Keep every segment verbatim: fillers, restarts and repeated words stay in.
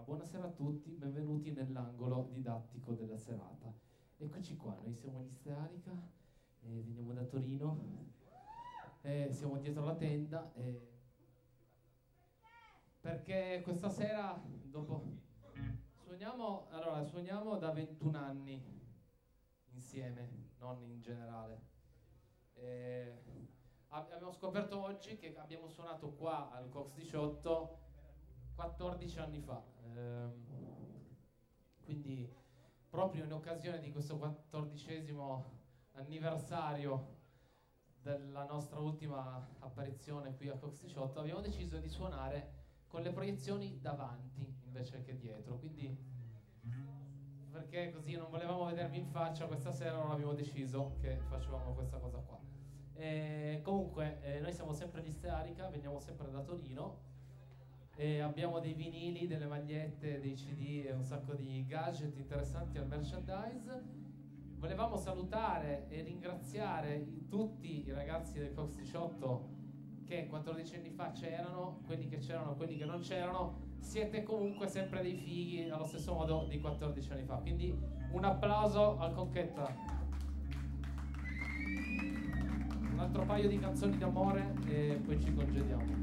buonasera a tutti, benvenuti nell'angolo didattico della serata. Eccoci qua, noi siamo gli Stearica, eh, veniamo da Torino, eh, siamo dietro la tenda, eh, perché questa sera, dopo, suoniamo, allora, suoniamo da ventuno anni insieme, non in generale. Eh, abbiamo scoperto oggi che abbiamo suonato qua al Cox diciotto quattordici anni fa, ehm, quindi proprio in occasione di questo quattordicesimo anniversario della nostra ultima apparizione qui a Cox diciotto abbiamo deciso di suonare con le proiezioni davanti invece che dietro, quindi perché così non volevamo vedervi in faccia questa sera, non abbiamo deciso che facevamo questa cosa qua. E comunque eh, noi siamo sempre gli Stearica, veniamo sempre da Torino e abbiamo dei vinili, delle magliette, dei C D e un sacco di gadget interessanti al merchandise. Volevamo salutare e ringraziare i, tutti i ragazzi del Cox diciotto che quattordici anni fa c'erano, quelli che c'erano, quelli che non c'erano. Siete comunque sempre dei fighi allo stesso modo di quattordici anni fa, quindi un applauso al Conchetta. Un altro paio di canzoni d'amore e poi ci congediamo.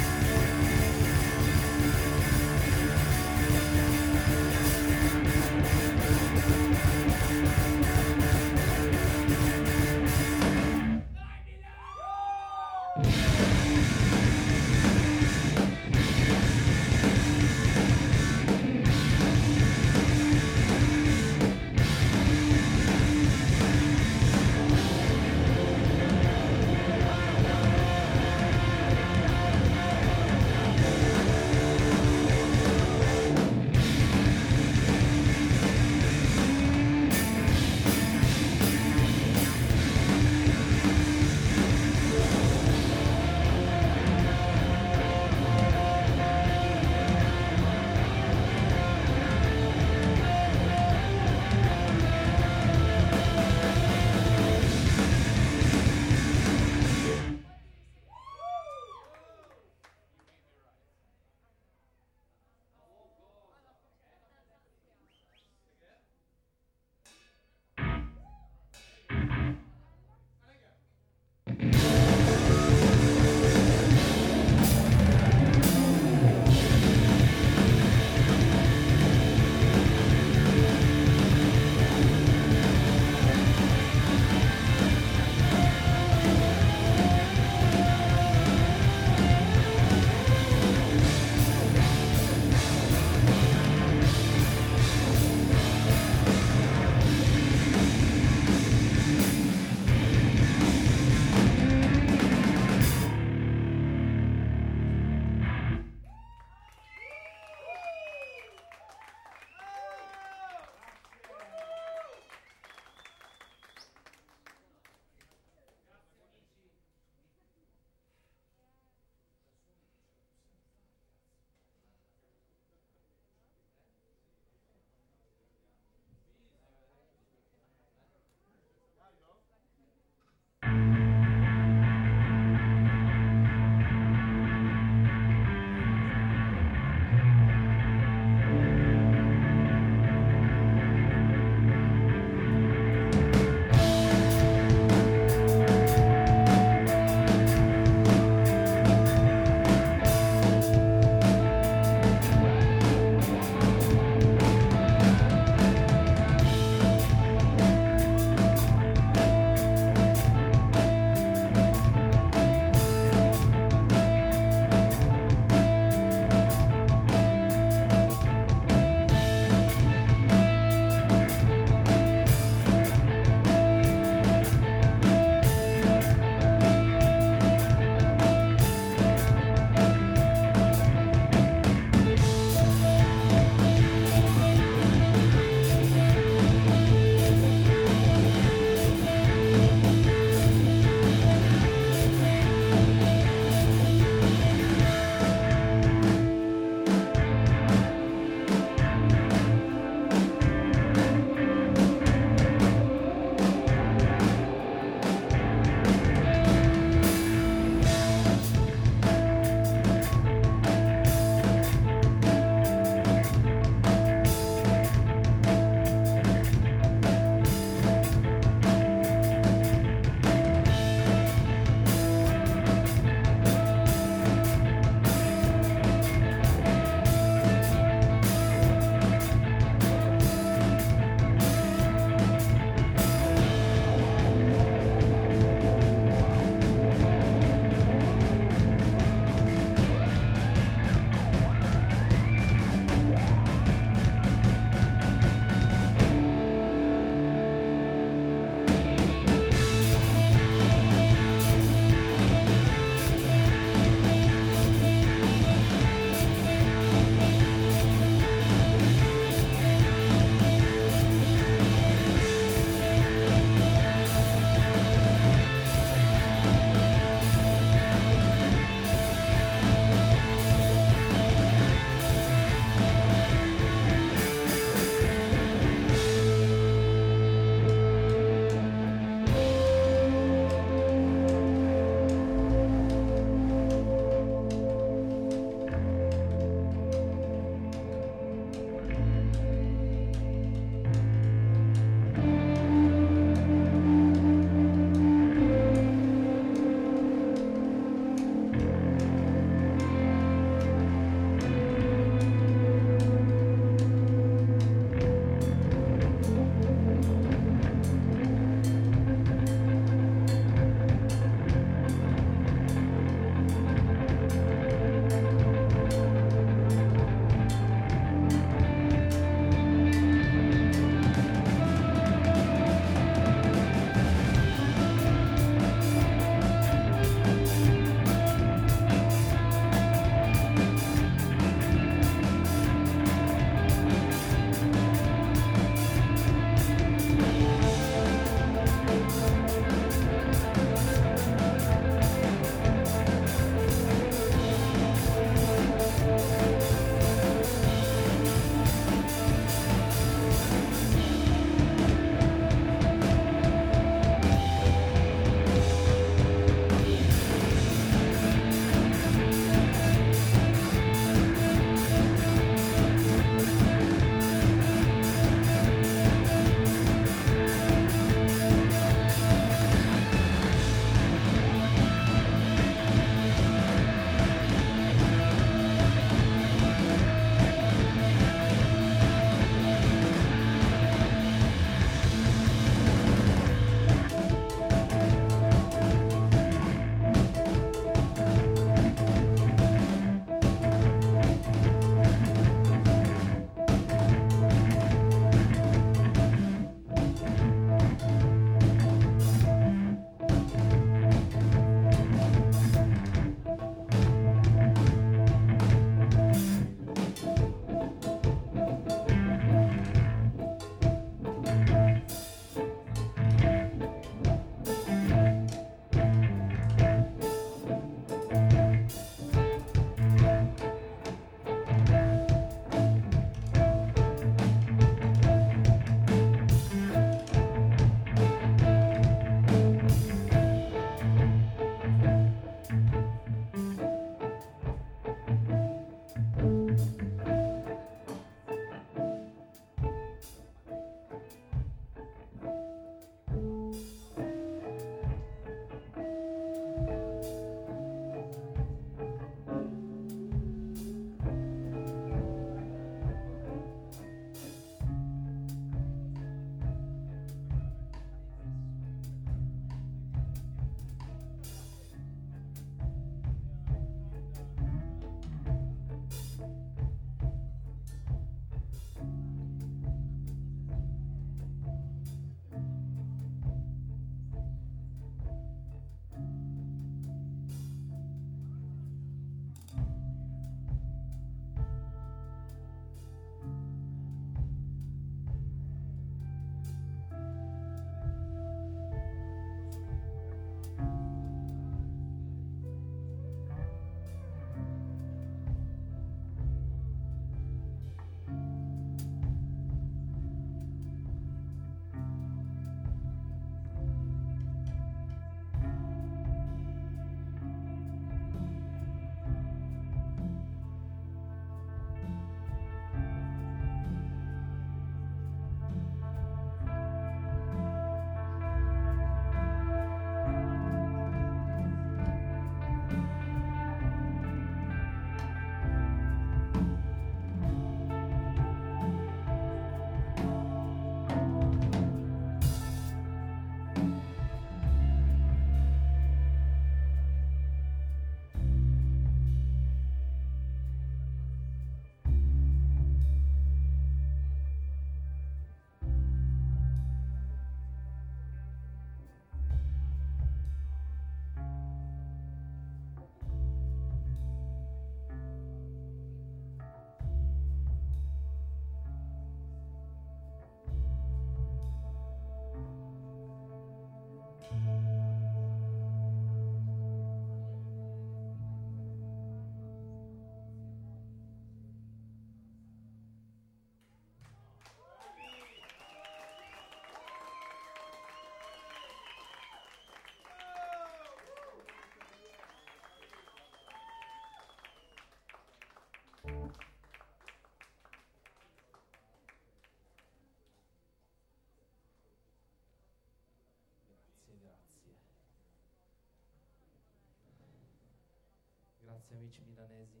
Grazie amici milanesi.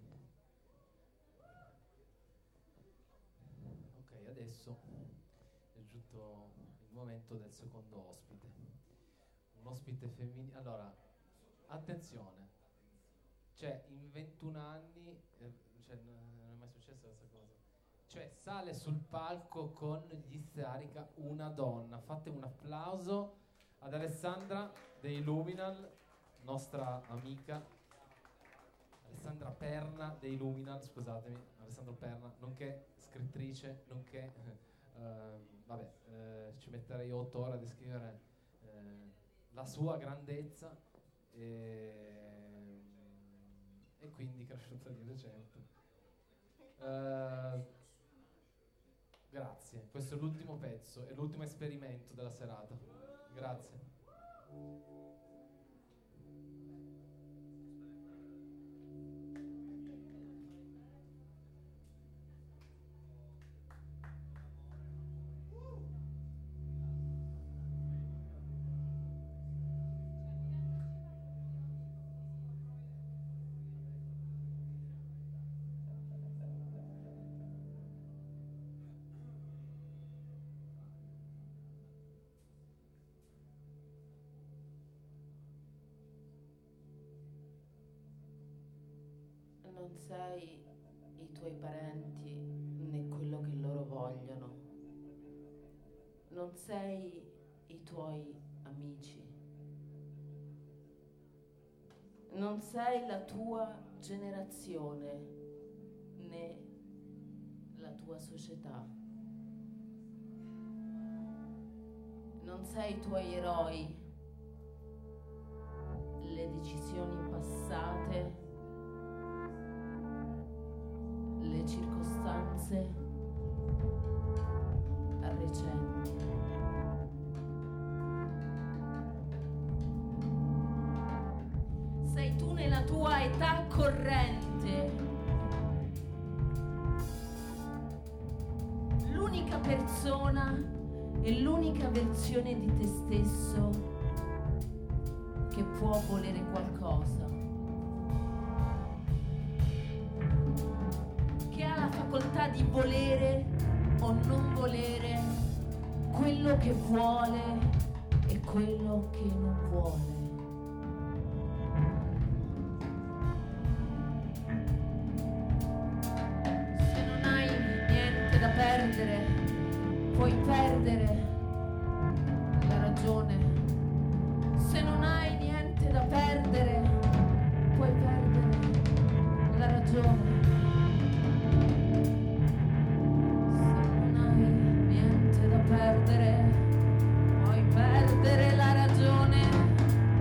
Ok, adesso è giunto il momento del secondo ospite. Un ospite femminile. Allora, attenzione. Cioè, in ventuno anni, eh, cioè, non è mai successa questa cosa. Cioè, sale sul palco con gli Starica una donna. Fate un applauso ad Alessandra dei Luminal, nostra amica. Alessandra Perna dei Luminal, scusatemi, Alessandra Perna, nonché scrittrice, nonché, eh, vabbè, eh, ci metterei otto ore a descrivere eh, la sua grandezza e, e quindi cresciuta di recente. Eh, grazie, questo è l'ultimo pezzo, è l'ultimo esperimento della serata. Grazie. Non sei i tuoi parenti né quello che loro vogliono. Non sei i tuoi amici. Non sei la tua generazione né la tua società. Non sei i tuoi eroi, le decisioni passate, le circostanze recenti. Sei tu nella tua età corrente, l'unica persona e l'unica versione di te stesso che può volere qualcosa, che ha la facoltà di volere o non volere quello che vuole e quello che non vuole. Se non hai niente da perdere, puoi perdere la ragione. Se non hai niente da perdere, puoi perdere la ragione. Perdere, puoi perdere la ragione.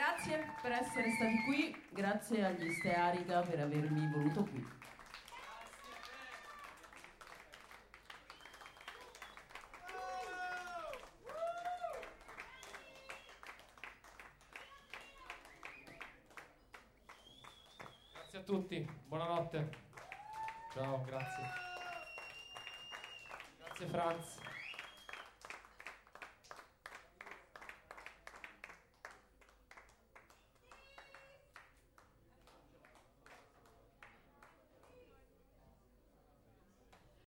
Grazie per essere stati qui, grazie agli Stearica per avermi voluto qui. Grazie a tutti, buonanotte. Ciao, grazie. Grazie Franz.